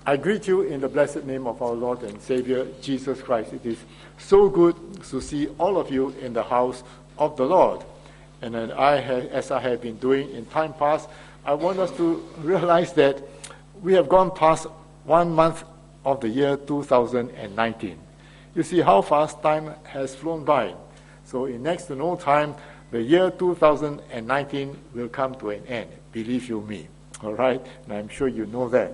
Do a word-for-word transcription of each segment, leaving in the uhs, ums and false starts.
I greet you in the blessed name of our Lord and Savior, Jesus Christ. It is so good to see all of you in the house of the Lord. And then I have, as I have been doing in time past, I want us to realize that we have gone past one month of the year two thousand nineteen. You see how fast time has flown by. So in next to no time, the year two thousand nineteen will come to an end. Believe you me. All right? And I'm sure you know that.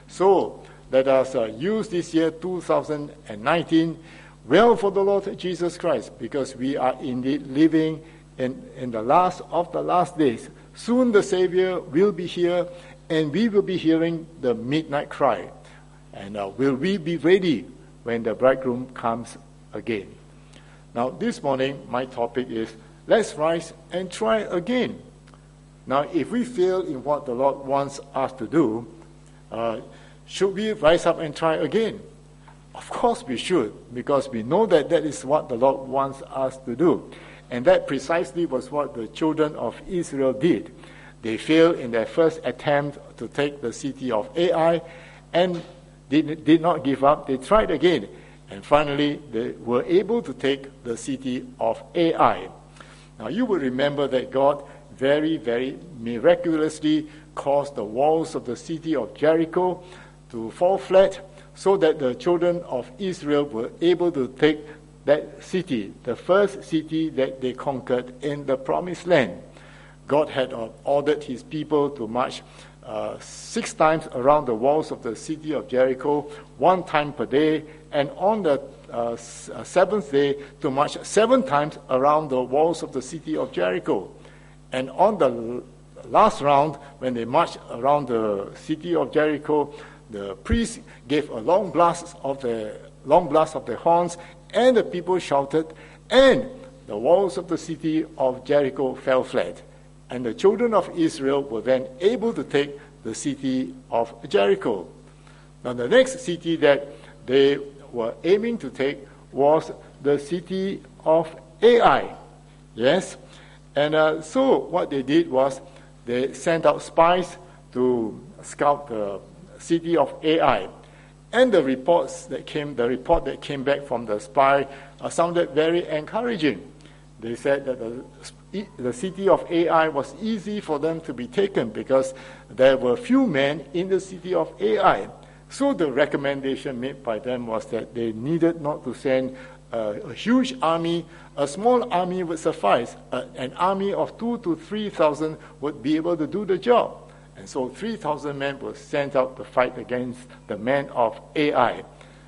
So let us uh, use this year two thousand nineteen well for the Lord Jesus Christ, because we are indeed living in, in the last of the last days. Soon the Savior will be here, and we will be hearing the midnight cry. And uh, will we be ready when the bridegroom comes again? Now this morning my topic is, let's rise and try again. Now if we fail in what the Lord wants us to do, uh, should we rise up and try again? Of course we should, because we know that that is what the Lord wants us to do. And that precisely was what the children of Israel did. They failed in their first attempt to take the city of Ai, and did, did not give up. They tried again, and finally they were able to take the city of Ai. Now you will remember that God very, very miraculously caused the walls of the city of Jericho to fall flat, so that the children of Israel were able to take that city, the first city that they conquered in the promised land. God had uh, ordered his people to march uh, six times around the walls of the city of Jericho, one time per day, and on the uh, s- uh, seventh day to march seven times around the walls of the city of Jericho. And on the l- last round, when they marched around the city of Jericho, the priests gave a long blast of the long blast of the horns, and the people shouted, and the walls of the city of Jericho fell flat. And the children of Israel were then able to take the city of Jericho. Now the next city that they were aiming to take was the city of Ai. Yes? And uh, so what they did was they sent out spies to scout the city of Ai. And the reports that came, the report that came back from the spy uh, sounded very encouraging. They said that the, the city of Ai was easy for them to be taken because there were few men in the city of Ai. So the recommendation made by them was that they needed not to send uh, a huge army. A small army would suffice. Uh, an army of two to three thousand would be able to do the job. And so three thousand men were sent out to fight against the men of Ai.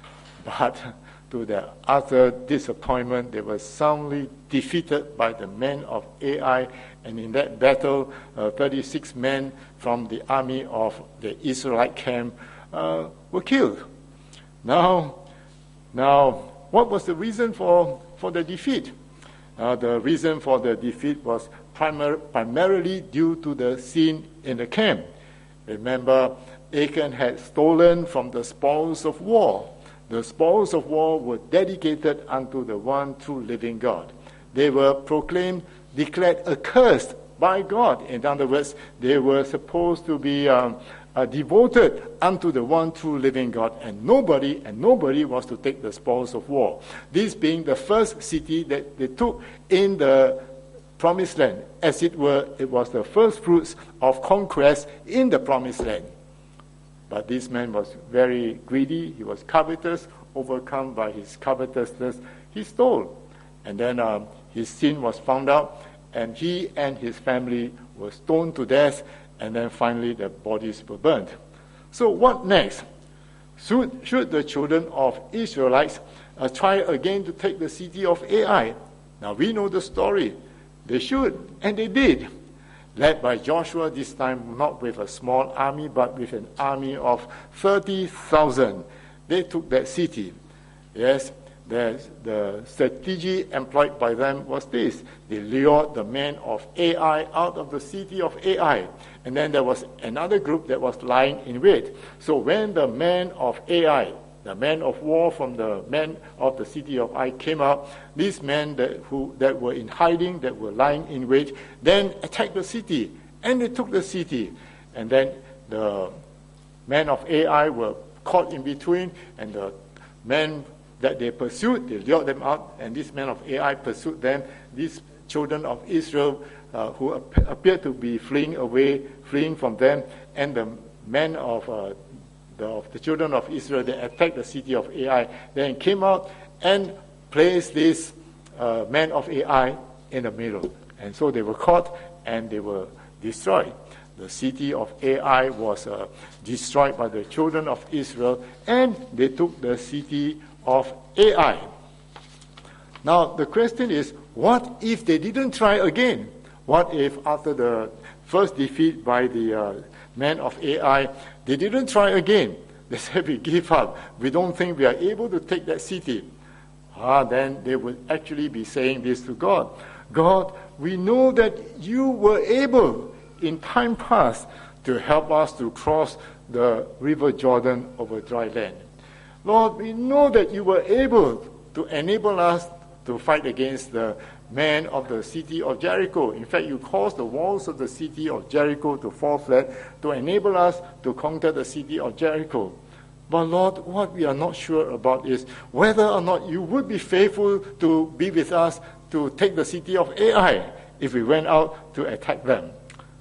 But to their utter disappointment, they were soundly defeated by the men of Ai. And in that battle, uh, thirty-six men from the army of the Israelite camp uh, were killed. Now, now, what was the reason for, for the defeat? Uh, the reason for the defeat was primar- primarily due to the sin in the camp. Remember, Achan had stolen from the spoils of war. The spoils of war were dedicated unto the one true living God. They were proclaimed, declared accursed by God. In other words, they were supposed to be um, uh, devoted unto the one true living God, and nobody and nobody was to take the spoils of war. This being the first city that they took in the promised land. As it were, it was the first fruits of conquest in the promised land. But this man was very greedy. He was covetous, overcome by his covetousness. He stole. And then um, his sin was found out, and he and his family were stoned to death, and then finally their bodies were burned. So what next? Should, should the children of Israelites uh, try again to take the city of Ai? Now we know the story. They should, and they did. Led by Joshua, this time not with a small army, but with an army of thirty thousand. They took that city. Yes, the, the strategy employed by them was this. They lured the men of Ai out of the city of Ai. And then there was another group that was lying in wait. So when the men of Ai, the men of war from the men of the city of Ai came out, these men that, who, that were in hiding, that were lying in wait, then attacked the city, and they took the city. And then the men of Ai were caught in between, and the men that they pursued, they lured them out, and this man of Ai pursued them. These children of Israel uh, who ap- appeared to be fleeing away, fleeing from them, and the men of uh, the, of the children of Israel, they attacked the city of Ai, then came out and placed this uh, man of Ai in the middle. And so they were caught and they were destroyed. The city of Ai was uh, destroyed by the children of Israel, and they took the city of Ai. Now, the question is, what if they didn't try again? What if after the first defeat by the uh, men of Ai, they didn't try again? They said, we give up. We don't think we are able to take that city. Ah, then they would actually be saying this to God. God, we know that you were able in time past to help us to cross the river Jordan over dry land. Lord, we know that you were able to enable us to fight against the men of the city of Jericho. In fact, you caused the walls of the city of Jericho to fall flat to enable us to conquer the city of Jericho. But Lord, what we are not sure about is whether or not you would be faithful to be with us to take the city of Ai if we went out to attack them.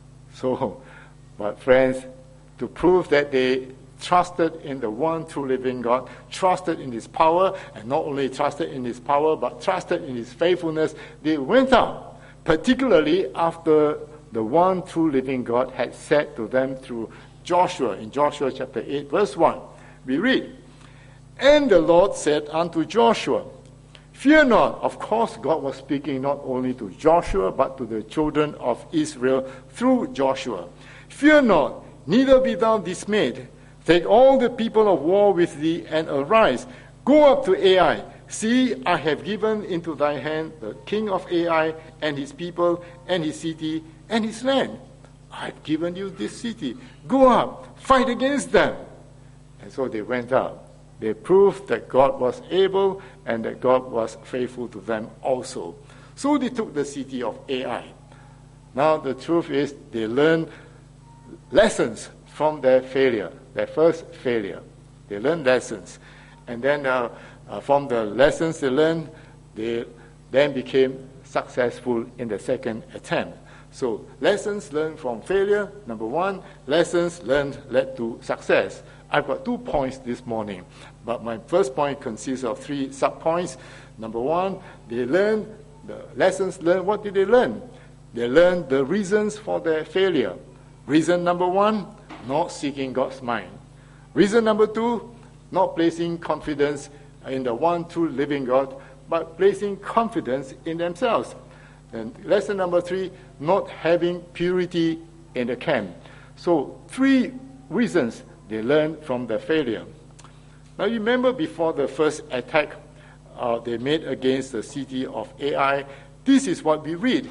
So, but friends, to prove that they trusted in the one true living God, trusted in his power, and not only trusted in his power, but trusted in his faithfulness, they went out, particularly after the one true living God had said to them through Joshua, in Joshua chapter eight, verse one. We read, and the Lord said unto Joshua, fear not. Of course, God was speaking not only to Joshua, but to the children of Israel through Joshua. Fear not, neither be thou dismayed. Take all the people of war with thee, and arise. Go up to Ai. See, I have given into thy hand the king of Ai, and his people, and his city, and his land. I have given you this city. Go up, fight against them. And so they went out. They proved that God was able and that God was faithful to them also. So they took the city of Ai. Now the truth is they learned lessons from their failure, their first failure. They learned lessons. And then uh, uh, from the lessons they learned, they then became successful in the second attempt. So lessons learned from failure, number one. Lessons learned led to success. I've got two points this morning, but my first point consists of three sub-points. Number one, they learned, the lessons learned, what did they learn? They learned the reasons for their failure. Reason number one, not seeking God's mind. Reason number two, not placing confidence in the one true living God, but placing confidence in themselves. And lesson number three, not having purity in the camp. So three reasons they learned from their failure. Now you remember before the first attack uh, they made against the city of Ai, this is what we read.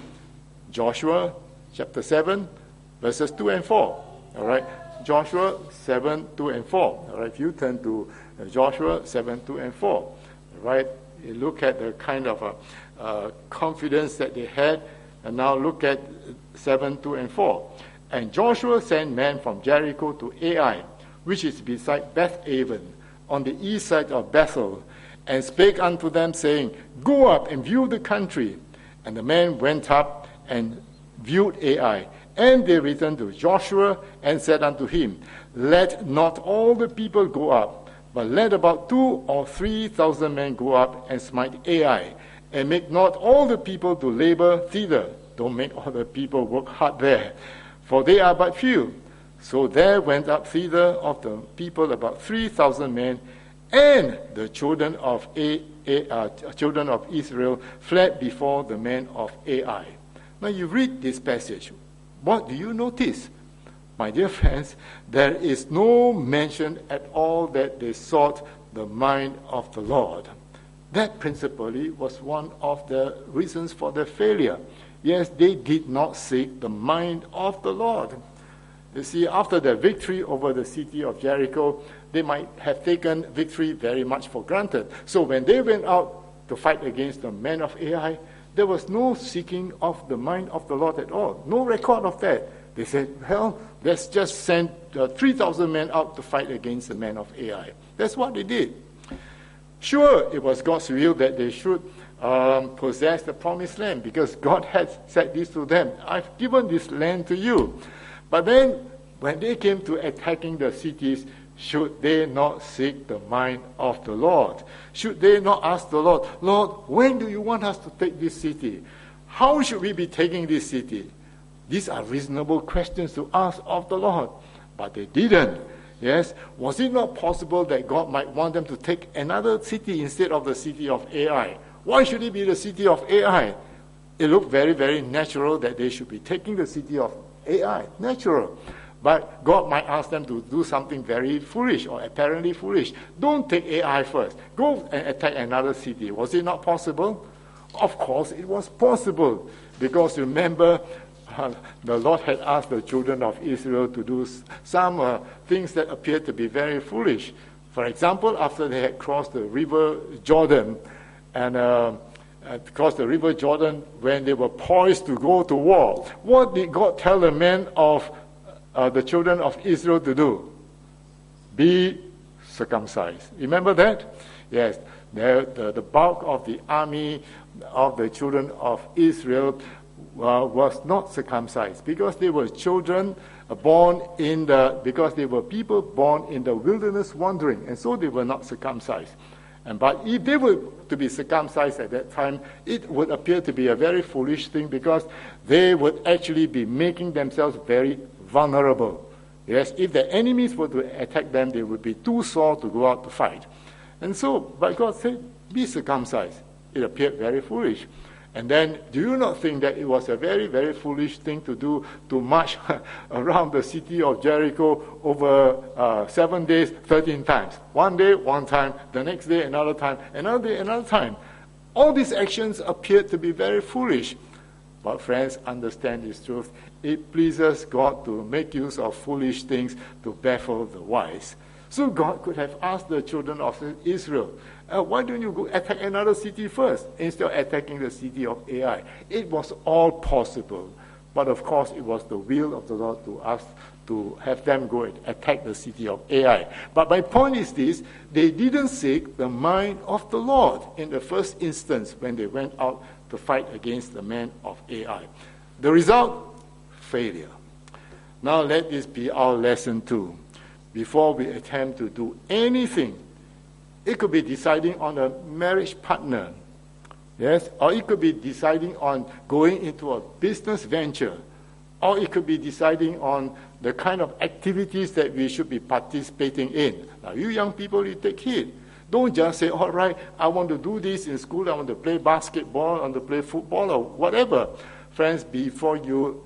Joshua chapter seven, verses two and four. All right, Joshua seven, two and four. All right, if you turn to uh, Joshua seven, two and four. All right, you look at the kind of uh, uh, confidence that they had, and now look at seven, two and four. And Joshua sent men from Jericho to Ai, which is beside Beth-aven, on the east side of Bethel, and spake unto them, saying, go up and view the country. And the men went up and viewed Ai. And they returned to Joshua and said unto him, let not all the people go up, but let about two or three thousand men go up and smite Ai, and make not all the people to labor thither. Don't make all the people work hard there, for they are but few. So there went up thither of the people about three thousand men, and the children of A, A, uh, children of Israel fled before the men of Ai. Now you read this passage. What do you notice? My dear friends, there is no mention at all that they sought the mind of the Lord. That principally was one of the reasons for their failure. Yes, they did not seek the mind of the Lord. You see, after their victory over the city of Jericho, they might have taken victory very much for granted. So when they went out to fight against the men of Ai, there was no seeking of the mind of the Lord at all. No record of that. They said, well, let's just send uh, three thousand men out to fight against the men of Ai. That's what they did. Sure, it was God's will that they should um, possess the promised land, because God had said this to them. I've given this land to you. But then, when they came to attacking the cities, should they not seek the mind of the Lord? Should they not ask the Lord, Lord, when do you want us to take this city? How should we be taking this city? These are reasonable questions to ask of the Lord. But they didn't. Yes? Was it not possible that God might want them to take another city instead of the city of Ai? Why should it be the city of Ai? It looked very, very natural that they should be taking the city of Ai. Natural. But God might ask them to do something very foolish or apparently foolish. Don't take Ai first. Go and attack another city. Was it not possible? Of course it was possible. Because remember, uh, the Lord had asked the children of Israel to do some uh, things that appeared to be very foolish. For example, after they had crossed the river Jordan, and uh, crossed the river Jordan, when they were poised to go to war, what did God tell the men of uh, the children of Israel to do? Be circumcised. Remember that? Yes. The, the, the bulk of the army of the children of Israel uh, was not circumcised, because they were children born in the, because they were people born in the wilderness wandering, and so they were not circumcised. And but if they were to be circumcised at that time, it would appear to be a very foolish thing, because they would actually be making themselves very vulnerable. Yes, if the enemies were to attack them, they would be too sore to go out to fight. And so, but God said, be circumcised. It appeared very foolish. And then, do you not think that it was a very, very foolish thing to do, to march around the city of Jericho over uh, seven days, thirteen times? One day, one time, the next day, another time, another day, another time. All these actions appeared to be very foolish. But friends, understand this truth. It pleases God to make use of foolish things to baffle the wise. So God could have asked the children of Israel, uh, why don't you go attack another city first, instead of attacking the city of Ai? It was all possible. But of course, it was the will of the Lord to ask to have them go and attack the city of Ai. But my point is this, they didn't seek the mind of the Lord in the first instance when they went out to fight against the men of Ai. The result? Failure. Now let this be our lesson too. Before we attempt to do anything, it could be deciding on a marriage partner, yes, or it could be deciding on going into a business venture, or it could be deciding on the kind of activities that we should be participating in. Now, you young people, you take heed. Don't just say, all right, I want to do this in school, I want to play basketball, I want to play football, or whatever. Friends, before you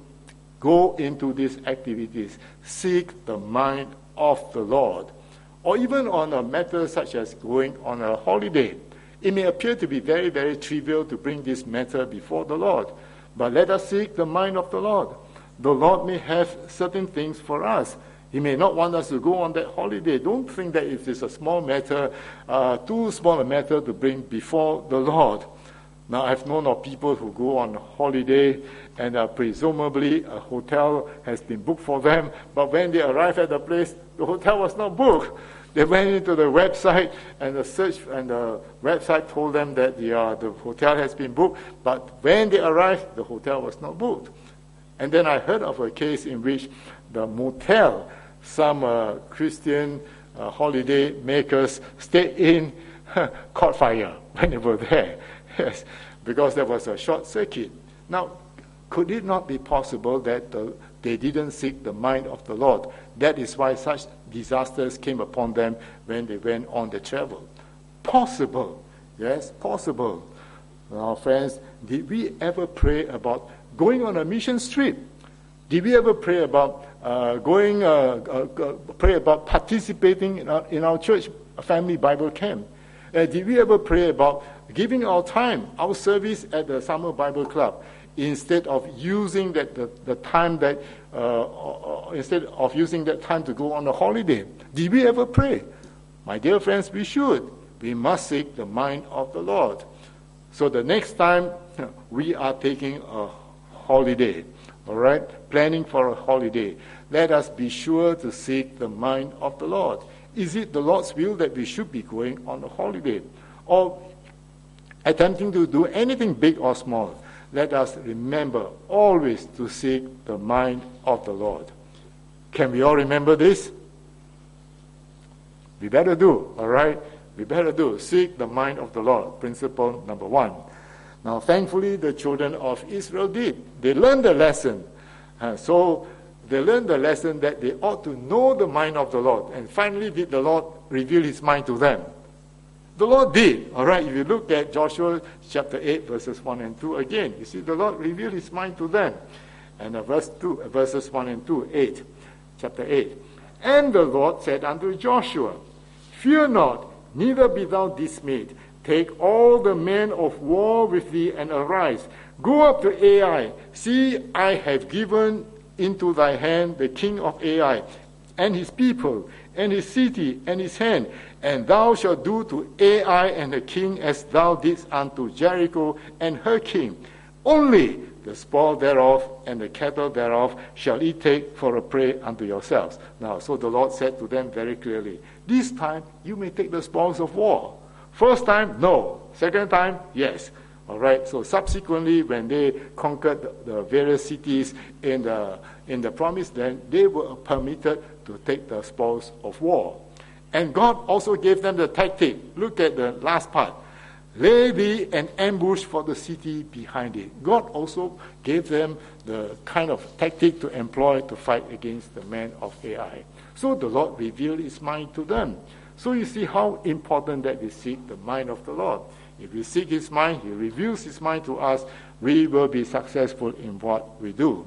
go into these activities, seek the mind of the Lord. Or even on a matter such as going on a holiday. It may appear to be very, very trivial to bring this matter before the Lord. But let us seek the mind of the Lord. The Lord may have certain things for us. He may not want us to go on that holiday. Don't think that it is a small matter, uh, too small a matter to bring before the Lord. Now, I've known of people who go on holiday and uh, presumably a hotel has been booked for them, but when they arrive at the place, the hotel was not booked. They went into the website, and the search and the website told them that the, uh, the hotel has been booked, but when they arrived, the hotel was not booked. And then I heard of a case in which the motel, some uh, Christian uh, holiday makers stayed in, caught fire when they were there. Yes, because there was a short circuit. Now, could it not be possible that the, they didn't seek the mind of the Lord? That is why such disasters came upon them when they went on the travel. Possible. Yes, possible. Now, friends, did we ever pray about going on a mission trip? Did we ever pray about uh, going, uh, uh, uh, pray about participating in our, in our church family Bible camp? Uh, did we ever pray about giving our time, our service at the Summer Bible Club, instead of using that the, the time that uh, uh, instead of using that time to go on a holiday? Did we ever pray? My dear friends, we should. We must seek the mind of the Lord. So the next time we are taking a holiday, all right, planning for a holiday, let us be sure to seek the mind of the Lord. Is it the Lord's will that we should be going on a holiday? Or attempting to do anything big or small? Let us remember always to seek the mind of the Lord. Can we all remember this? We better do, all right? We better do. Seek the mind of the Lord. Principle number one. Now, thankfully, the children of Israel did. They learned the lesson. Uh, so, they learned the lesson that they ought to know the mind of the Lord. And finally, did the Lord reveal his mind to them? The Lord did. All right, if you look at Joshua chapter eight, verses one and two again, you see the Lord revealed his mind to them. And uh, verse two, uh, verses one and two, eight, chapter eight. And the Lord said unto Joshua, Fear not, neither be thou dismayed. Take all the men of war with thee, and arise. Go up to Ai. See, I have given into thy hand the king of Ai, and his people, and his city, and his hand. And thou shalt do to Ai and the king as thou didst unto Jericho and her king. Only the spoil thereof and the cattle thereof shall ye take for a prey unto yourselves. Now, so the Lord said to them very clearly, this time you may take the spoils of war. First time, no. Second time, yes. All right, so subsequently, when they conquered the, the various cities in the, in the promised land, they were permitted to take the spoils of war. And God also gave them the tactic. Look at the last part. Lay thee an ambush for the city behind it. God also gave them the kind of tactic to employ to fight against the men of Ai. So the Lord revealed his mind to them. So you see how important that we seek the mind of the Lord. If we seek his mind, he reveals his mind to us, we will be successful in what we do.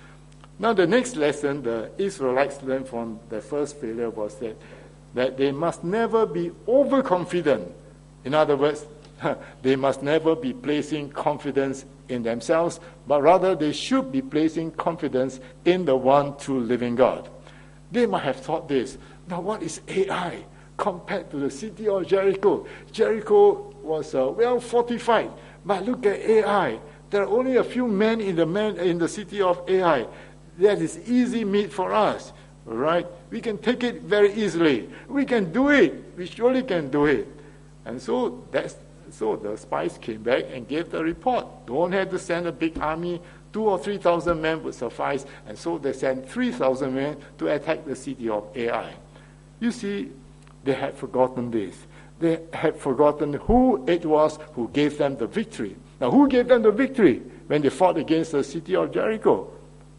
Now the next lesson the Israelites learned from the first failure was that, that they must never be overconfident. In other words, they must never be placing confidence in themselves, but rather they should be placing confidence in the one true living God. They might have thought this, now what is Ai compared to the city of Jericho? Jericho was uh, well fortified, but look at Ai. There are only a few men in the man in the city of Ai. That is easy meat for us, right? We can take it very easily. We can do it. We surely can do it. And so that's so the spies came back and gave the report. Don't have to send a big army. Two or three thousand men would suffice. And so they sent three thousand men to attack the city of Ai. You see, they had forgotten this. They had forgotten who it was who gave them the victory. Now, who gave them the victory when they fought against the city of Jericho?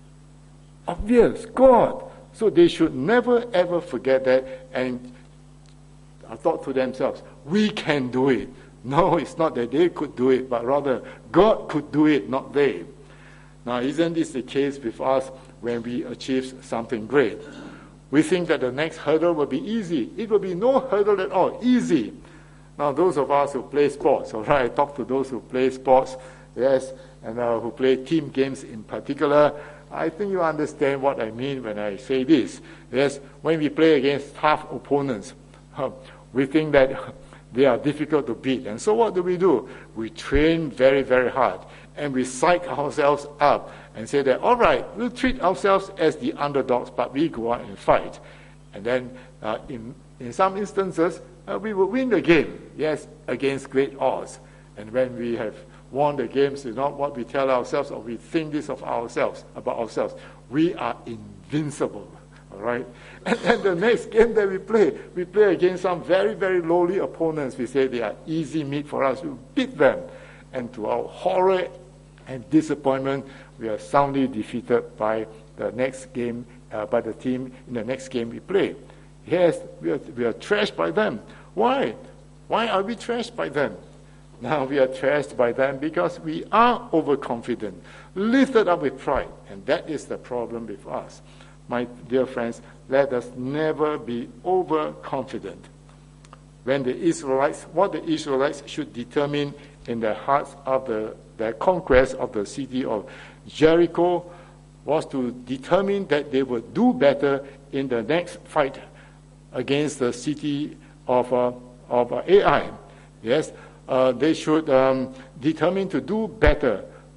Obvious, God. So they should never ever forget that and thought to themselves, we can do it. No, it's not that they could do it, but rather God could do it, not they. Now, isn't this the case with us when we achieve something great? We think that the next hurdle will be easy. It will be no hurdle at all, easy. Now, those of us who play sports, all right, I talk to those who play sports, yes, and uh, who play team games in particular. I think you understand what I mean when I say this. Yes, when we play against tough opponents, we think that they are difficult to beat. And so what do we do? We train very, very hard. And we psych ourselves up and say that, all right, we'll treat ourselves as the underdogs, but we go out and fight. And then uh, in, in some instances, uh, we will win the game, yes, against great odds. And when we have won the games, it's not what we tell ourselves or we think this of ourselves, about ourselves. We are invincible. All right? And then the next game that we play, we play against some very, very lowly opponents. We say they are easy meat for us. We beat them. And to our horror and disappointment, we are soundly defeated by the next game, uh, by the team in the next game we play. Yes, we are, we are trashed by them. Why? Why are we trashed by them? Now we are trashed by them because we are overconfident, lifted up with pride. And that is the problem with us. My dear friends, let us never be overconfident. When the Israelites, what the Israelites should determine in their hearts of the, their conquest of the city of Jericho was to determine that they would do better in the next fight against the city of, uh, of uh, Ai. Yes, uh, they should um, determine to do better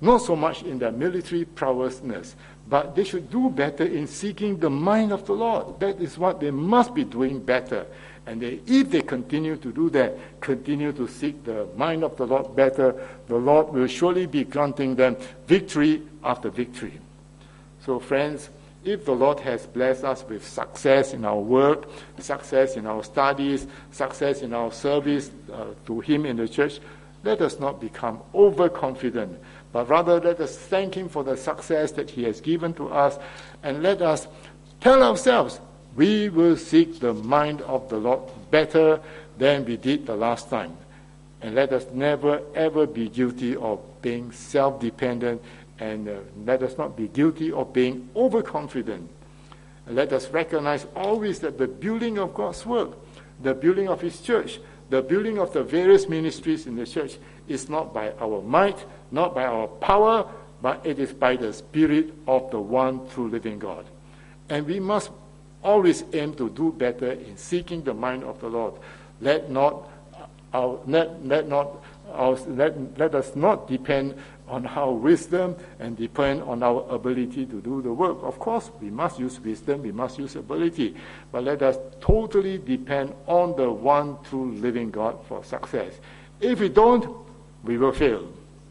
not so much in their military prowessness, but they should do better in seeking the mind of the Lord. That is what they must be doing better. And they, if they continue to do that, continue to seek the mind of the Lord better, the Lord will surely be granting them victory after victory. So friends, if the Lord has blessed us with success in our work, success in our studies, success in our service uh, to Him in the church, let us not become overconfident, but rather let us thank Him for the success that He has given to us, and let us tell ourselves, we will seek the mind of the Lord better than we did the last time. And let us never ever be guilty of being self-dependent, and uh, let us not be guilty of being overconfident. And let us recognize always that the building of God's work, the building of His church, the building of the various ministries in the church is not by our might, not by our power, but it is by the Spirit of the one true living God. And we must always aim to do better in seeking the mind of the Lord. Let not our, let, let not our, let, let us not depend on our wisdom and depend on our ability to do the work. Of course, we must use wisdom, we must use ability, but let us totally depend on the one true living God for success. If we don't, we will fail.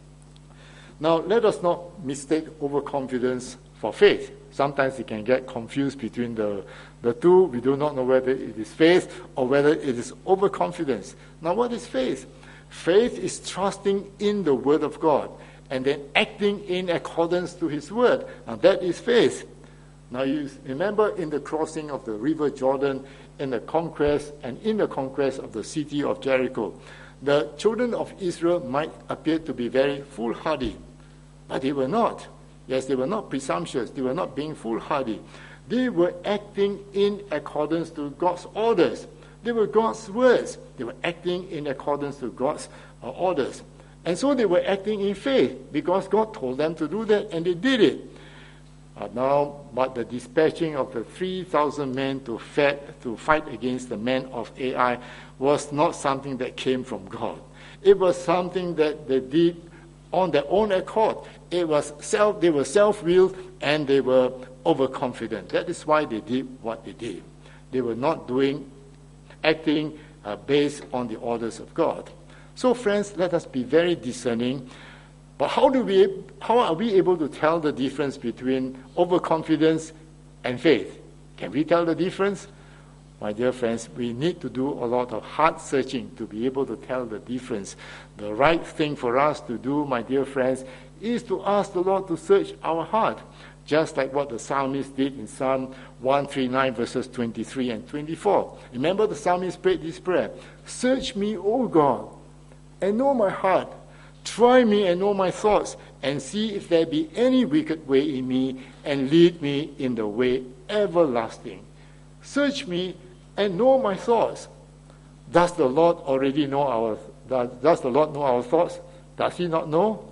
Now, let us not mistake overconfidence for faith. Sometimes we can get confused between the, the two. We do not know whether it is faith or whether it is overconfidence. Now, what is faith? Faith is trusting in the Word of God and then acting in accordance to His Word. Now, that is faith. Now, you remember in the crossing of the river Jordan, in the conquest and in the conquest of the city of Jericho, the children of Israel might appear to be very foolhardy, but they were not. Yes, they were not presumptuous. They were not being foolhardy. They were acting in accordance to God's orders. They were God's words. They were acting in accordance to God's uh, orders. And so they were acting in faith because God told them to do that, and they did it. Uh, now, but the dispatching of the three thousand men to, fight, to fight against the men of Ai was not something that came from God. It was something that they did on their own accord. It was self, they were self-willed and they were overconfident. That is why they did what they did. They were not doing, acting uh, based on the orders of God. So friends, let us be very discerning. But how do we, how are we able to tell the difference between overconfidence and faith? Can we tell the difference? My dear friends, we need to do a lot of heart searching to be able to tell the difference. The right thing for us to do, my dear friends, is to ask the Lord to search our heart, just like what the psalmist did in Psalm one thirty-nine, verses twenty-three and twenty-four. Remember, the psalmist prayed this prayer: "Search me, O God, and know my heart. Try me and know my thoughts, and see if there be any wicked way in me, and lead me in the way everlasting." Search me and know my thoughts. Does the Lord already know our does, does the Lord know our thoughts? Does He not know?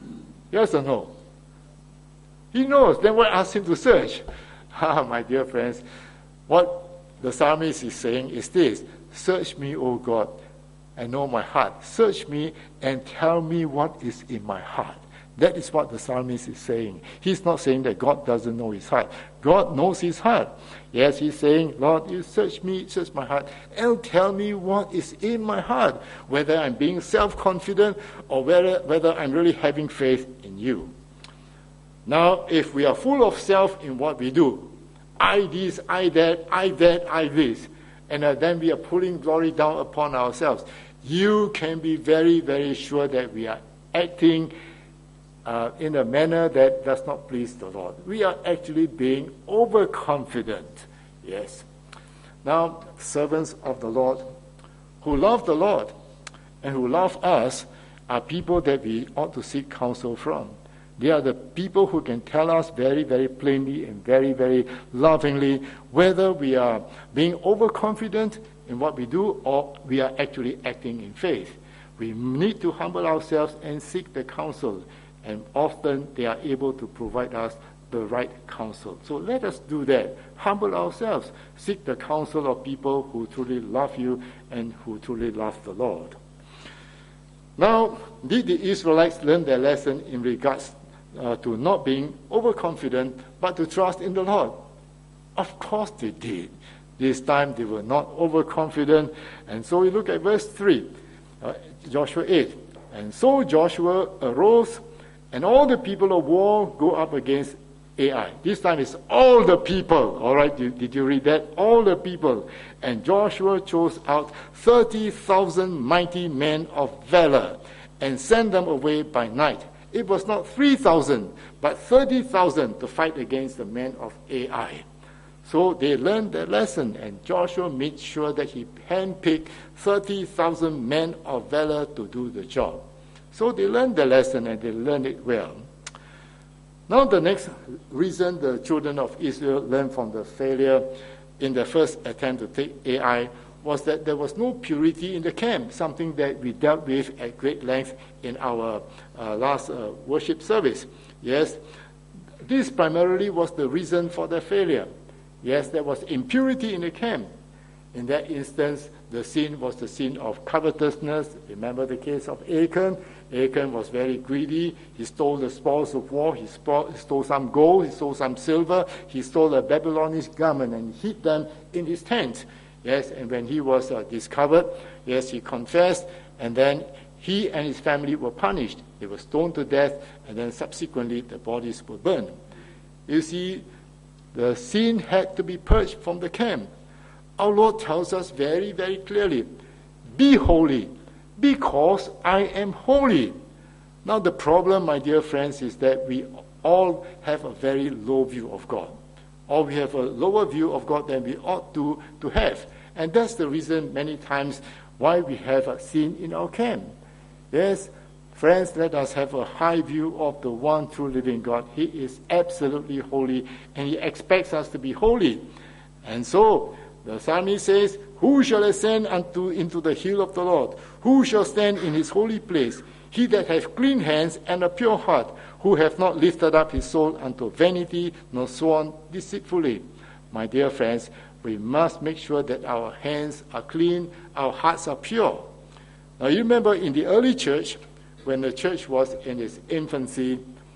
Yes or no? He knows. Then why ask Him to search? Ah, my dear friends, what the psalmist is saying is this: search me, O God, and know my heart. Search me and tell me what is in my heart. That is what the psalmist is saying. He's not saying that God doesn't know his heart. God knows his heart. Yes, he's saying, Lord, you search me, search my heart, and tell me what is in my heart, whether I'm being self-confident or whether, whether I'm really having faith in you. Now, if we are full of self in what we do, I this, I that, I that, I this, and uh, then we are pulling glory down upon ourselves, you can be very, very sure that we are acting Uh, in a manner that does not please the Lord. We are actually being overconfident. Yes. Now, servants of the Lord who love the Lord and who love us are people that we ought to seek counsel from. They are the people who can tell us very, very plainly and very, very lovingly whether we are being overconfident in what we do or we are actually acting in faith. We need to humble ourselves and seek the counsel. And often they are able to provide us the right counsel. So let us do that. Humble ourselves. Seek the counsel of people who truly love you and who truly love the Lord. Now, did the Israelites learn their lesson in regards uh, to not being overconfident, but to trust in the Lord? Of course they did. This time they were not overconfident. And so we look at verse three, uh, Joshua eight. And so Joshua arose, and all the people of war go up against Ai. This time it's all the people. All right, did, did you read that? All the people. And Joshua chose out thirty thousand mighty men of valor and sent them away by night. It was not three thousand, but thirty thousand to fight against the men of Ai. So they learned their lesson, and Joshua made sure that he handpicked thirty thousand men of valor to do the job. So they learned the lesson, and they learned it well. Now the next reason the children of Israel learned from the failure in the first attempt to take Ai was that there was no purity in the camp, something that we dealt with at great length in our uh, last uh, worship service. Yes, this primarily was the reason for their failure. Yes, there was impurity in the camp. In that instance, the sin was the sin of covetousness. Remember the case of Achan? Achan was very greedy. He stole the spoils of war. He stole some gold. He stole some silver. He stole a Babylonish garment and hid them in his tent. Yes, and when he was uh, discovered, yes, he confessed, and then he and his family were punished. They were stoned to death, and then subsequently the bodies were burned. You see, the sin had to be purged from the camp. Our Lord tells us very, very clearly, be holy, because I am holy. Now the problem, my dear friends, is that we all have a very low view of God. Or we have a lower view of God than we ought to, to have. And that's the reason many times why we have a sin in our camp. Yes, friends, let us have a high view of the one true living God. He is absolutely holy, and he expects us to be holy. And so, the psalmist says, who shall ascend unto into the hill of the Lord? Who shall stand in his holy place? He that hath clean hands and a pure heart, who hath not lifted up his soul unto vanity, nor sworn deceitfully. My dear friends, we must make sure that our hands are clean, our hearts are pure. Now you remember in the early church, when the church was in its infancy,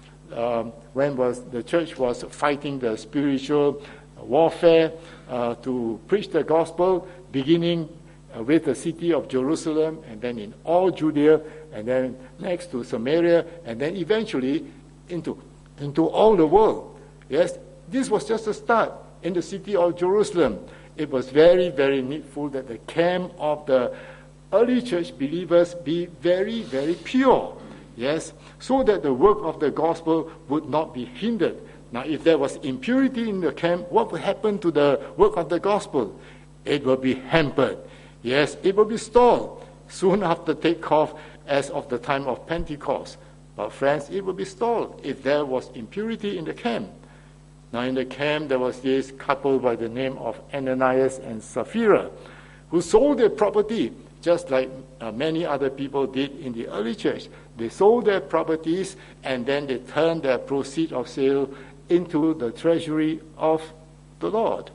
um, when was the church was fighting the spiritual warfare uh, to preach the gospel, beginning uh, with the city of Jerusalem, and then in all Judea, and then next to Samaria, and then eventually into, into all the world. Yes, this was just a start in the city of Jerusalem. It was very, very needful that the camp of the early church believers be very, very pure. Yes, so that the work of the gospel would not be hindered. Now, if there was impurity in the camp, what would happen to the work of the gospel? It will be hampered. Yes, it will be stalled soon after takeoff, as of the time of Pentecost. But friends, it will be stalled if there was impurity in the camp. Now in the camp, there was this couple by the name of Ananias and Sapphira, who sold their property, just like uh, many other people did in the early church. They sold their properties, and then they turned their proceeds of sale into the treasury of the Lord,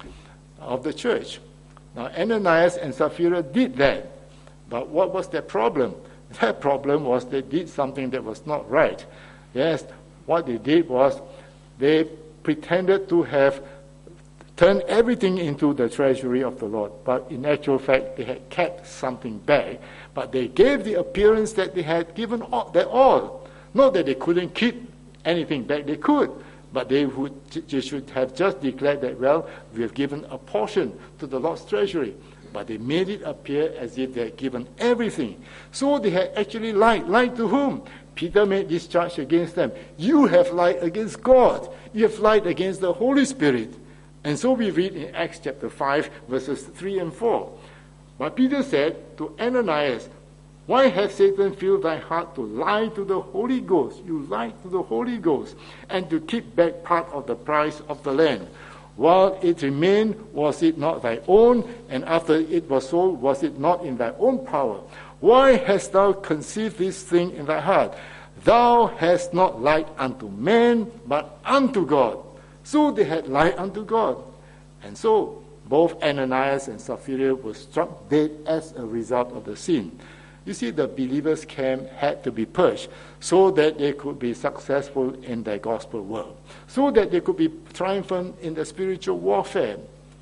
of the church. Now Ananias and Sapphira did that. But what was their problem? Their problem was they did something that was not right. Yes, what they did was they pretended to have turned everything into the treasury of the Lord. But in actual fact, they had kept something back. But they gave the appearance that they had given all, their all. Not that they couldn't keep anything back. They could. But they, would, they should have just declared that, well, we have given a portion to the Lord's treasury. But they made it appear as if they had given everything. So they had actually lied. Lied to whom? Peter made this charge against them. You have lied against God. You have lied against the Holy Spirit. And so we read in Acts chapter five, verses three and four. But Peter said to Ananias, why hath Satan filled thy heart to lie to the Holy Ghost? You lied to the Holy Ghost, and to keep back part of the price of the land. While it remained, was it not thy own? And after it was sold, was it not in thy own power? Why hast thou conceived this thing in thy heart? Thou hast not lied unto man, but unto God. So they had lied unto God. And so both Ananias and Sapphira were struck dead as a result of the sin. You see, the believers' camp had to be purged so that they could be successful in their gospel work, so that they could be triumphant in the spiritual warfare.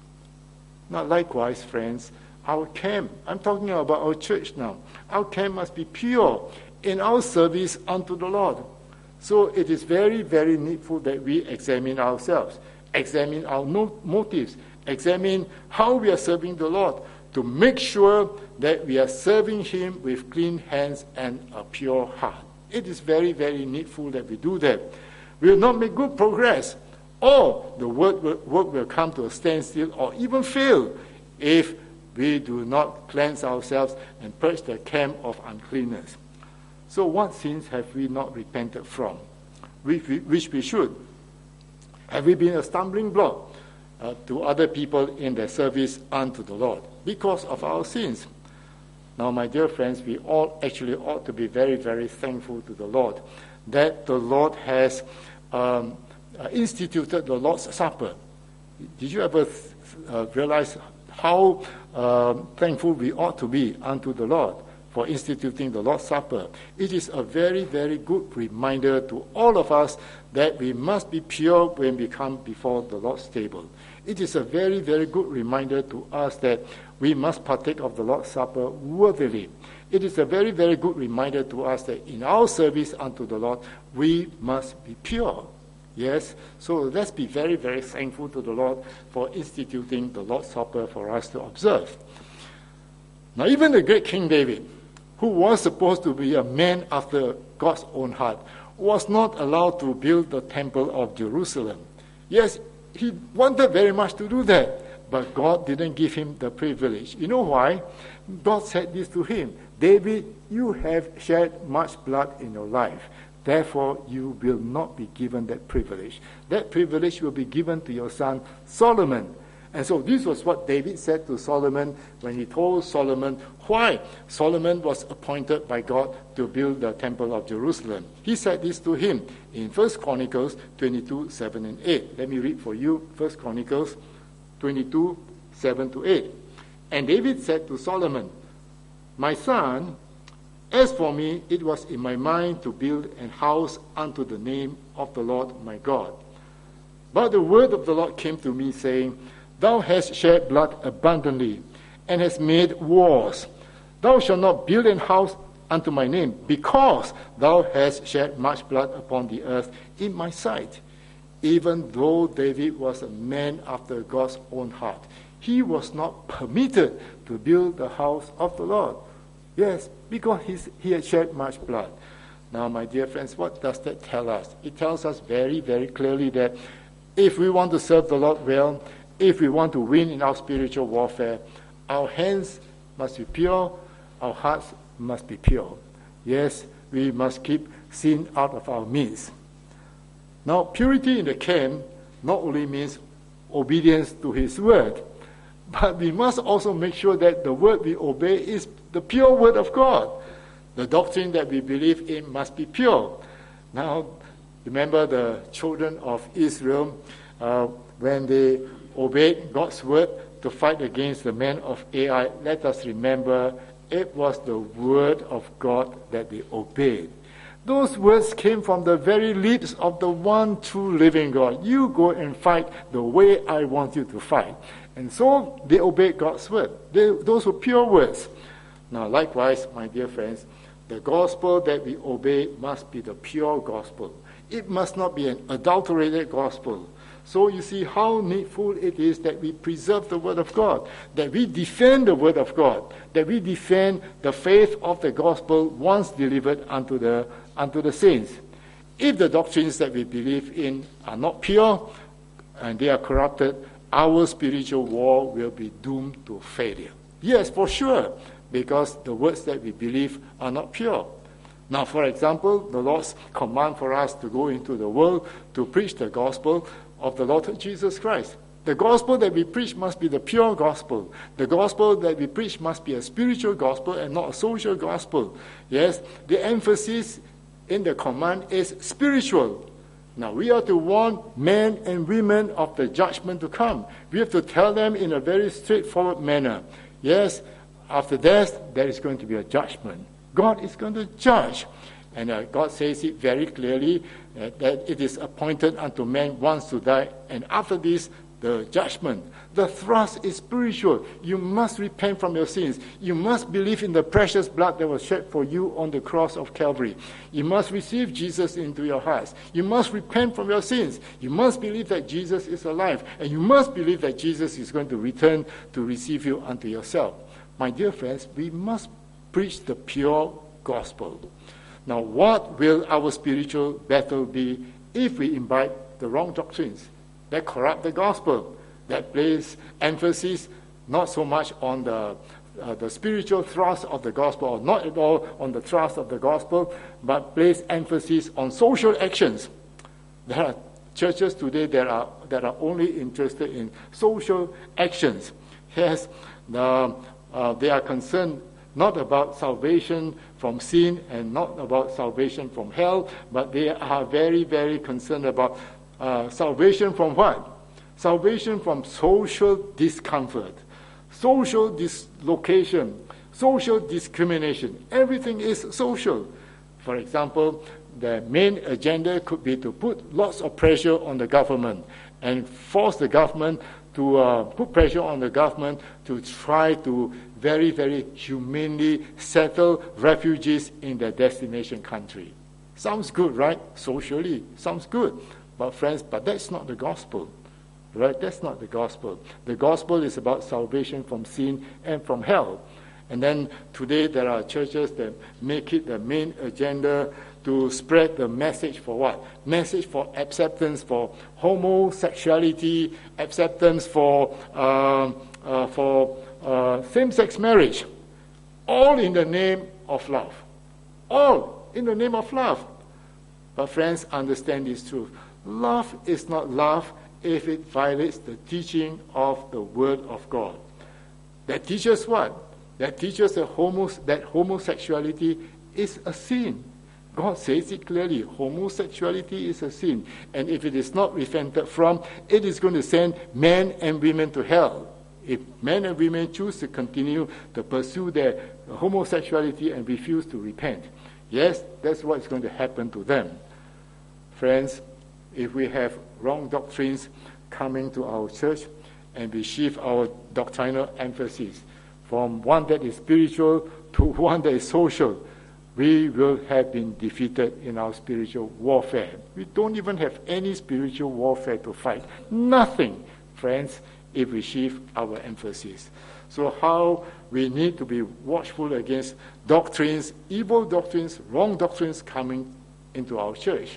Now, likewise, friends, our camp, I'm talking about our church now, our camp must be pure in our service unto the Lord. So it is very, very needful that we examine ourselves, examine our no- motives, examine how we are serving the Lord, to make sure that we are serving Him with clean hands and a pure heart. It is very, very needful that we do that. We will not make good progress, or the work will, work will come to a standstill or even fail if we do not cleanse ourselves and purge the camp of uncleanness. So what sins have we not repented from, which we, which we should? Have we been a stumbling block uh, to other people in their service unto the Lord because of our sins? Now, my dear friends, we all actually ought to be very, very thankful to the Lord that the Lord has um, uh, instituted the Lord's Supper. Did you ever uh, realize how uh, thankful we ought to be unto the Lord for instituting the Lord's Supper? It is a very, very good reminder to all of us that we must be pure when we come before the Lord's table. It is a very, very good reminder to us that we must partake of the Lord's Supper worthily. It is a very, very good reminder to us that in our service unto the Lord, we must be pure. Yes, so let's be very, very thankful to the Lord for instituting the Lord's Supper for us to observe. Now, even the great King David, who was supposed to be a man after God's own heart, was not allowed to build the temple of Jerusalem. Yes, he wanted very much to do that, but God didn't give him the privilege. You know why? God said this to him: David, you have shed much blood in your life. Therefore, you will not be given that privilege. That privilege will be given to your son Solomon. And so this was what David said to Solomon when he told Solomon why Solomon was appointed by God to build the temple of Jerusalem. He said this to him in First Chronicles twenty-two, seven and eight. Let me read for you First Chronicles twenty-two, seven to eight. And David said to Solomon, "My son, as for me, it was in my mind to build an house unto the name of the Lord my God. But the word of the Lord came to me, saying, Thou hast shed blood abundantly, and hast made wars. Thou shalt not build an house unto my name, because thou hast shed much blood upon the earth in my sight." Even though David was a man after God's own heart, he was not permitted to build the house of the Lord. Yes, because he's, he had shed much blood. Now, my dear friends, what does that tell us? It tells us very, very clearly that if we want to serve the Lord well, if we want to win in our spiritual warfare, our hands must be pure, our hearts must be pure. Yes, we must keep sin out of our midst. Now, purity in the camp not only means obedience to His word, but we must also make sure that the word we obey is the pure word of God. The doctrine that we believe in must be pure. Now, remember the children of Israel uh, when they obeyed God's word to fight against the men of Ai. Let us remember it was the word of God that they obeyed. Those words came from the very lips of the one true living God. You go and fight the way I want you to fight. And so they obeyed God's word. They, those were pure words. Now, likewise, my dear friends, the gospel that we obey must be the pure gospel. It must not be an adulterated gospel. So you see how needful it is that we preserve the word of God, that we defend the word of God, that we defend the faith of the gospel once delivered unto the, unto the saints. If the doctrines that we believe in are not pure and they are corrupted, our spiritual war will be doomed to failure. Yes, for sure, because the words that we believe are not pure. Now, for example, the Lord's command for us to go into the world to preach the gospel of the Lord Jesus Christ. The gospel that we preach must be the pure gospel. The gospel that we preach must be a spiritual gospel and not a social gospel. Yes, the emphasis in the command is spiritual. Now, we are to warn men and women of the judgment to come. We have to tell them in a very straightforward manner. Yes, after death, there is going to be a judgment. God is going to judge. And uh, God says it very clearly, uh, that it is appointed unto man once to die, and after this, the judgment. The thrust is spiritual. You must repent from your sins. You must believe in the precious blood that was shed for you on the cross of Calvary. You must receive Jesus into your hearts. You must repent from your sins. You must believe that Jesus is alive. And you must believe that Jesus is going to return to receive you unto yourself. My dear friends, we must preach the pure gospel. Now, what will our spiritual battle be if we imbibe the wrong doctrines that corrupt the gospel, that place emphasis not so much on the uh, the spiritual thrust of the gospel, or not at all on the thrust of the gospel, but place emphasis on social actions? There are churches today that are that are only interested in social actions. Yes, the, uh, they are concerned not about salvation from sin and not about salvation from hell, but they are very, very concerned about uh, salvation from what? Salvation from social discomfort, social dislocation, social discrimination. Everything is social. For example, the main agenda could be to put lots of pressure on the government and force the government to uh, put pressure on the government to try to very, very humanely settle refugees in their destination country. Sounds good, right? Socially, sounds good. But friends, but that's not the gospel. Right? That's not the gospel. The gospel is about salvation from sin and from hell. And then today there are churches that make it the main agenda to spread the message for what? Message for acceptance for homosexuality, acceptance for uh, uh, for uh, same-sex marriage, all in the name of love. All in the name of love. But friends, understand this truth. Love is not love if it violates the teaching of the Word of God. That teaches what? That teaches that, homos- that homosexuality is a sin. God says it clearly. Homosexuality is a sin. And if it is not repented from, it is going to send men and women to hell. If men and women choose to continue to pursue their homosexuality and refuse to repent, yes, that's what's going to happen to them. Friends, if we have wrong doctrines coming to our church and we shift our doctrinal emphasis from one that is spiritual to one that is social, we will have been defeated in our spiritual warfare. We don't even have any spiritual warfare to fight. Nothing, friends, if we shift our emphasis. So how we need to be watchful against doctrines, evil doctrines, wrong doctrines coming into our church.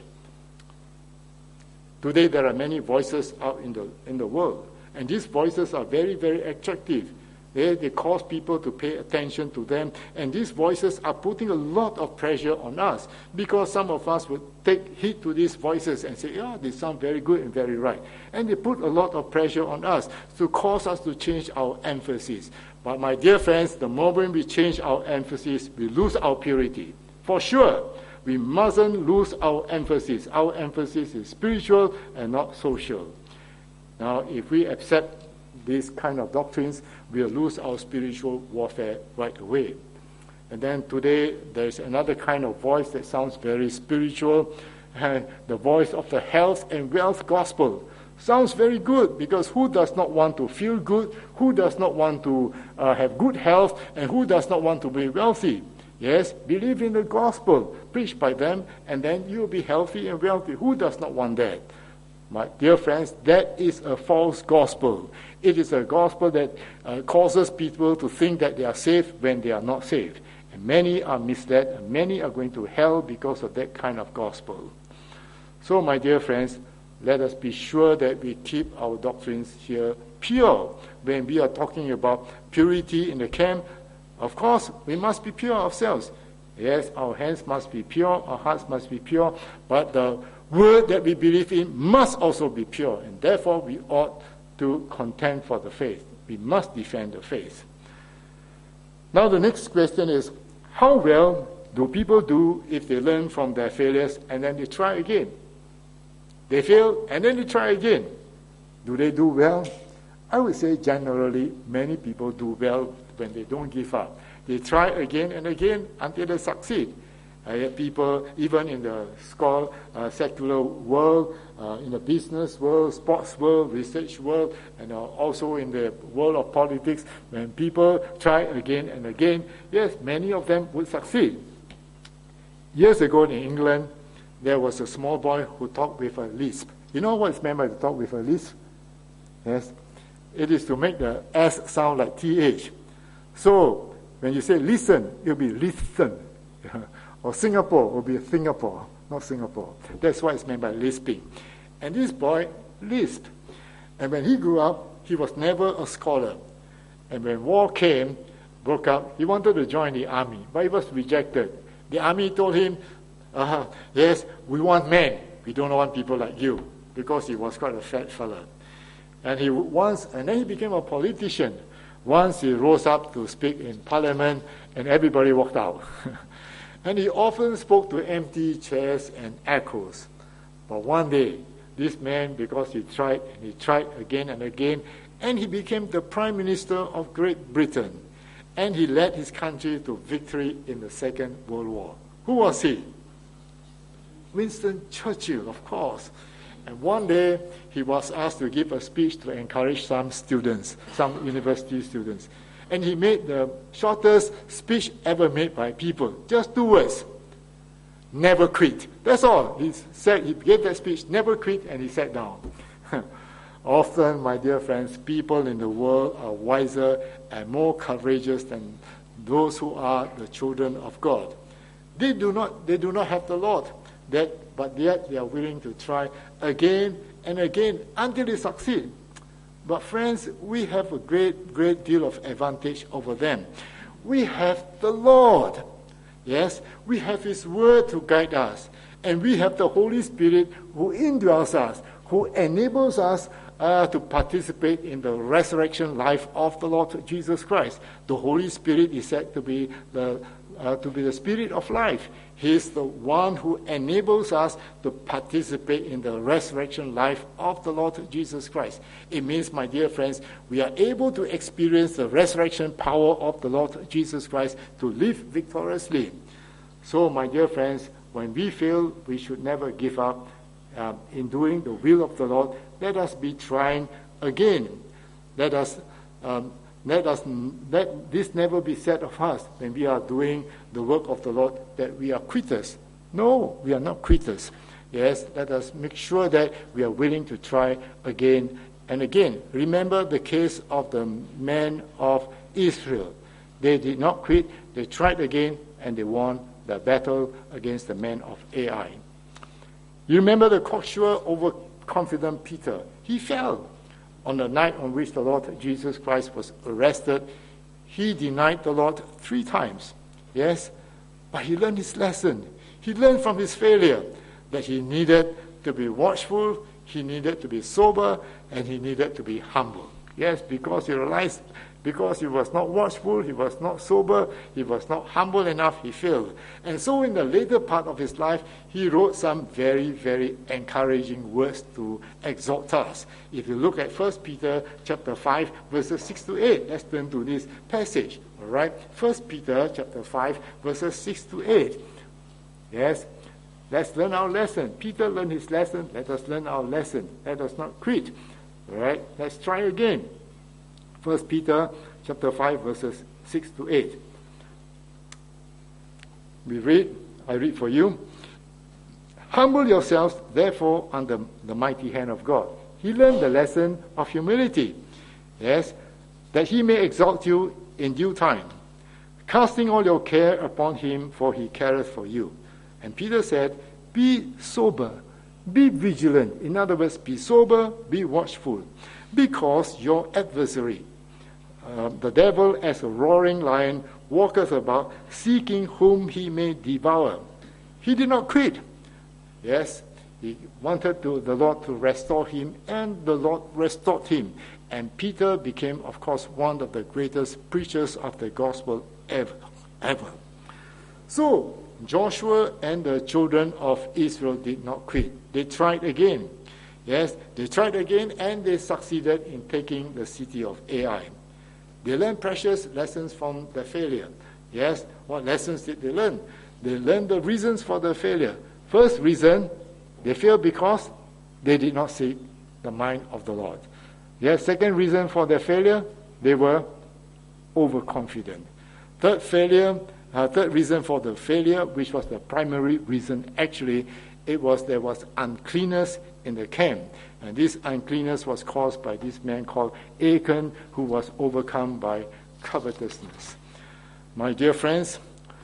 Today there are many voices out in the in the world, and these voices are very, very attractive. They, they cause people to pay attention to them, and these voices are putting a lot of pressure on us, because some of us would take heed to these voices and say, yeah, they sound very good and very right. And they put a lot of pressure on us to cause us to change our emphasis. But my dear friends, the moment we change our emphasis, we lose our purity. For sure. We mustn't lose our emphasis. Our emphasis is spiritual and not social. Now, if we accept these kind of doctrines, we'll lose our spiritual warfare right away. And then today, there's another kind of voice that sounds very spiritual, and the voice of the health and wealth gospel. Sounds very good, because who does not want to feel good? Who does not want to uh, have good health? And who does not want to be wealthy? Yes, believe in the gospel, preached by them, and then you'll be healthy and wealthy. Who does not want that? My dear friends, that is a false gospel. It is a gospel that uh, causes people to think that they are saved when they are not saved. And many are misled, and many are going to hell because of that kind of gospel. So, my dear friends, let us be sure that we keep our doctrines here pure. When we are talking about purity in the camp, of course, we must be pure ourselves. Yes, our hands must be pure, our hearts must be pure, but the word that we believe in must also be pure, and therefore we ought to contend for the faith. We must defend the faith. Now the next question is, how well do people do if they learn from their failures and then they try again? They fail and then they try again. Do they do well? I would say generally many people do well when they don't give up. They try again and again until they succeed. I have people, even in the scholar, uh, secular world, uh, in the business world, sports world, research world, and uh, also in the world of politics, when people try again and again, yes, many of them would succeed. Years ago in England, there was a small boy who talked with a lisp. You know what is meant by to talk with a lisp? Yes. It is to make the S sound like T H. So, when you say listen, it will be listen. Or Singapore will be Singapore, not Singapore. That's what it's meant by lisping. And this boy lisped. And when he grew up, he was never a scholar. And when war came, broke up, he wanted to join the army, but he was rejected. The army told him, uh, yes, we want men. We don't want people like you, because he was quite a fat fella. And he once, and then he became a politician. Once he rose up to speak in parliament, and everybody walked out. And he often spoke to empty chairs and echoes. But one day, this man, because he tried and he tried again and again, and he became the Prime Minister of Great Britain. And he led his country to victory in the Second World War. Who was he? Winston Churchill, of course. And one day, he was asked to give a speech to encourage some students, some university students. And he made the shortest speech ever made by people. Just two words. Never quit. That's all. He said, he gave that speech, never quit, and he sat down. Often, my dear friends, people in the world are wiser and more courageous than those who are the children of God. They do not, they do not have the Lord, that, but yet they are willing to try again and again until they succeed. But friends, we have a great, great deal of advantage over them. We have the Lord. Yes, we have His Word to guide us. And we have the Holy Spirit who indwells us, who enables us uh, to participate in the resurrection life of the Lord Jesus Christ. The Holy Spirit is said to be the Uh, to be the Spirit of life. He is the one who enables us to participate in the resurrection life of the Lord Jesus Christ. It means, my dear friends, we are able to experience the resurrection power of the Lord Jesus Christ to live victoriously. So, my dear friends, when we fail, we should never give up um, in doing the will of the Lord. Let us be trying again. Let us um, Let us let this never be said of us when we are doing the work of the Lord that we are quitters. No, we are not quitters. Yes, let us make sure that we are willing to try again and again. Remember the case of the men of Israel. They did not quit. They tried again, and they won the battle against the men of Ai. You remember the cocksure, overconfident Peter. He fell. On the night on which the Lord Jesus Christ was arrested, he denied the Lord three times. Yes, but he learned his lesson. He learned from his failure that he needed to be watchful, he needed to be sober, and he needed to be humble. Yes, because he realized, because he was not watchful, he was not sober, he was not humble enough, he failed. And so in the later part of his life, he wrote some very, very encouraging words to exhort us. If you look at First Peter chapter five, verses six to eight, let's turn to this passage. All right, First Peter chapter five, verses six to eight. Yes, let's learn our lesson. Peter learned his lesson. Let us learn our lesson. Let us not quit. All right, let's try again. First Peter chapter five, verses six to eight. We read, I read for you. Humble yourselves, therefore, under the mighty hand of God. He learned the lesson of humility. Yes, that he may exalt you in due time, casting all your care upon him, for he careth for you. And Peter said, be sober, be vigilant. In other words, be sober, be watchful, because your adversary, Uh, the devil, as a roaring lion, walketh about, seeking whom he may devour. He did not quit. Yes, he wanted to, the Lord to restore him, and the Lord restored him. And Peter became, of course, one of the greatest preachers of the gospel ever. ever. So, Joshua and the children of Israel did not quit. They tried again. Yes, they tried again, and they succeeded in taking the city of Ai. They learned precious lessons from their failure. Yes, what lessons did they learn? They learned the reasons for the failure. First reason, they failed because they did not seek the mind of the Lord. Yes, second reason for their failure, they were overconfident. Third failure, uh, third reason for the failure, which was the primary reason, actually, it was there was uncleanness in the camp. And this uncleanness was caused by this man called Achan, who was overcome by covetousness. My dear friends,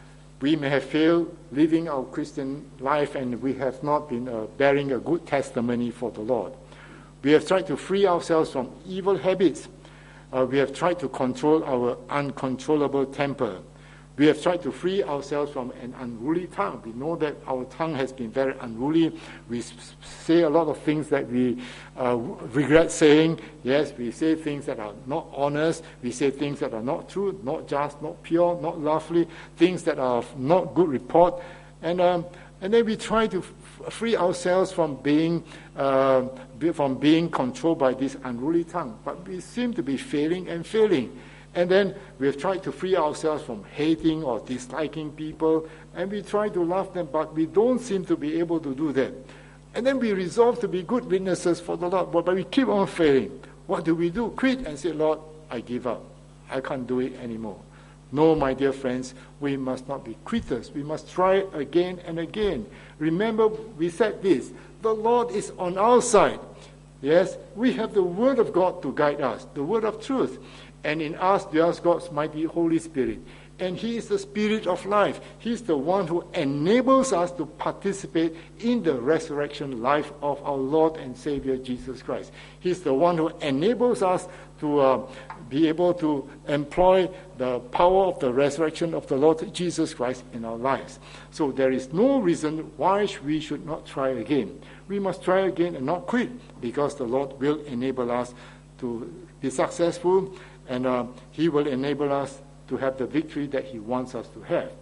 we may have failed living our Christian life, and we have not been uh, bearing a good testimony for the Lord. We have tried to free ourselves from evil habits. Uh, we have tried to control our uncontrollable temper. We have tried to free ourselves from an unruly tongue. We know that our tongue has been very unruly. We say a lot of things that we uh, regret saying. Yes, we say things that are not honest. We say things that are not true, not just, not pure, not lovely, things that are of not good report. And um, and then we try to f- free ourselves from being uh, from being controlled by this unruly tongue. But we seem to be failing and failing. And then we have tried to free ourselves from hating or disliking people, and we try to love them, but we don't seem to be able to do that. And then we resolve to be good witnesses for the Lord, but we keep on failing. What do we do? Quit and say, Lord, I give up. I can't do it anymore. No, my dear friends, we must not be quitters. We must try again and again. Remember, we said this, the Lord is on our side. Yes, we have the Word of God to guide us, the Word of truth. And in us dwells God's mighty Holy Spirit. And He is the Spirit of life. He's the one who enables us to participate in the resurrection life of our Lord and Savior Jesus Christ. He's the one who enables us to uh, be able to employ the power of the resurrection of the Lord Jesus Christ in our lives. So there is no reason why we should not try again. We must try again and not quit, because the Lord will enable us to be successful, and uh, He will enable us to have the victory that He wants us to have.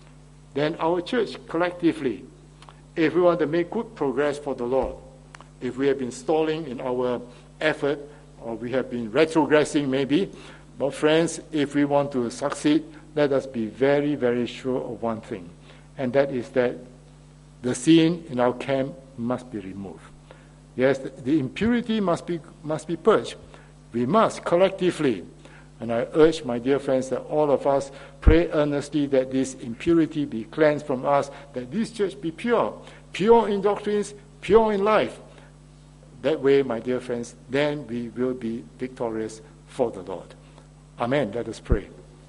Then our church collectively, if we want to make good progress for the Lord, if we have been stalling in our effort, or we have been retrogressing maybe, but friends, if we want to succeed, let us be very, very sure of one thing, and that is that the sin in our camp must be removed. Yes, the, the impurity must be must be purged. We must collectively. And I urge, my dear friends, that all of us pray earnestly that this impurity be cleansed from us, that this church be pure, pure in doctrines, pure in life. That way, my dear friends, then we will be victorious for the Lord. Amen. Let us pray.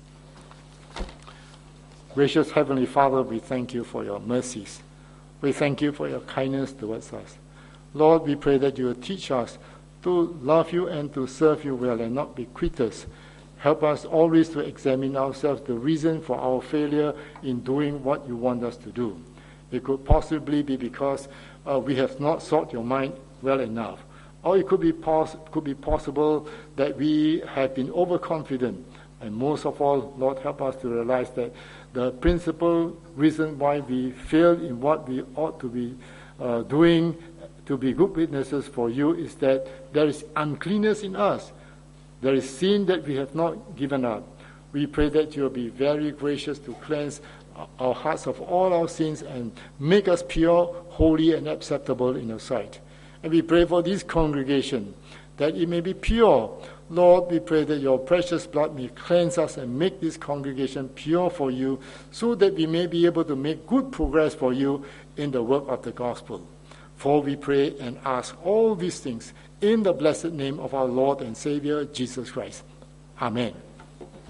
Gracious Heavenly Father, we thank you for your mercies. We thank you for your kindness towards us. Lord, we pray that you will teach us to love you and to serve you well and not be quitters. Help us always to examine ourselves, the reason for our failure in doing what you want us to do. It could possibly be because uh, we have not sought your mind well enough. Or it could be, pos- could be possible that we have been overconfident. And most of all, Lord, help us to realize that the principal reason why we fail in what we ought to be uh, doing to be good witnesses for you is that there is uncleanness in us. There is sin that we have not given up. We pray that you will be very gracious to cleanse our hearts of all our sins and make us pure, holy, and acceptable in your sight. And we pray for this congregation, that it may be pure. Lord, we pray that your precious blood may cleanse us and make this congregation pure for you, so that we may be able to make good progress for you in the work of the gospel. For we pray and ask all these things in the blessed name of our Lord and Savior, Jesus Christ. Amen.